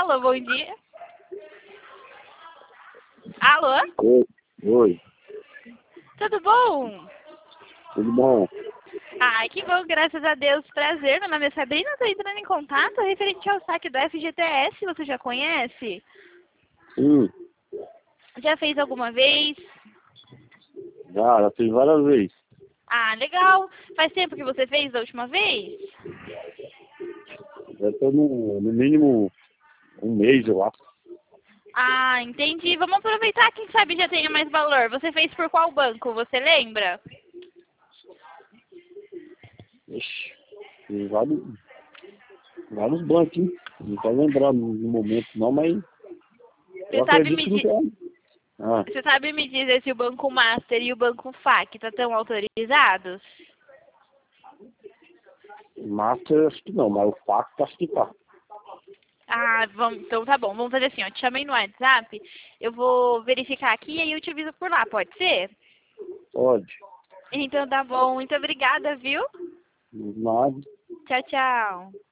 Alô, bom dia. Alô? Oi, Tudo bom? tudo bom? Ai, que bom, graças a Deus. Prazer, meu nome é Sabrina, estou entrando em contato referente ao saque do FGTS, você já conhece? Sim, Já fez alguma vez? já fiz várias vezes. Ah, legal. Faz tempo que você fez da última vez? Já estou no mínimo um mês, eu acho. Ah, entendi. Vamos aproveitar, quem sabe já tenha mais valor. Você fez por qual banco, você lembra? Ixi, fiz vários bancos, hein? Não estou lembrando no momento não, mas eu Você sabe acredito me, que não tem. Ah, Você sabe me dizer se o Banco Master e o Banco FAC estão autorizados? Master acho que não, mas o Pacto acho que tá. Ah, então tá bom. Vamos fazer assim, ó. Te chamei no WhatsApp. Eu vou verificar aqui e aí eu te aviso por lá, pode ser? Pode. Então tá bom. Muito obrigada, viu? Mas Tchau, tchau.